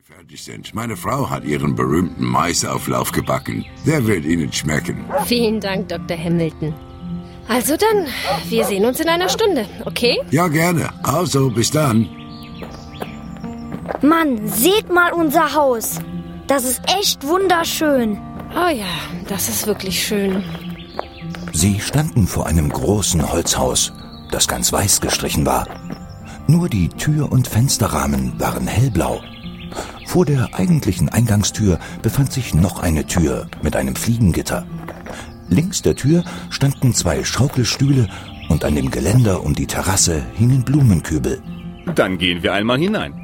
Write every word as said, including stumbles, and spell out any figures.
fertig sind. Meine Frau hat ihren berühmten Maisauflauf gebacken. Der wird Ihnen schmecken. Vielen Dank, Doktor Hamilton. Also dann, wir sehen uns in einer Stunde, okay? Ja, gerne. Also, bis dann. Mann, seht mal unser Haus. Das ist echt wunderschön. Oh ja, das ist wirklich schön. Sie standen vor einem großen Holzhaus, das ganz weiß gestrichen war. Nur die Tür- und Fensterrahmen waren hellblau. Vor der eigentlichen Eingangstür befand sich noch eine Tür mit einem Fliegengitter. Links der Tür standen zwei Schaukelstühle und an dem Geländer um die Terrasse hingen Blumenkübel. Dann gehen wir einmal hinein.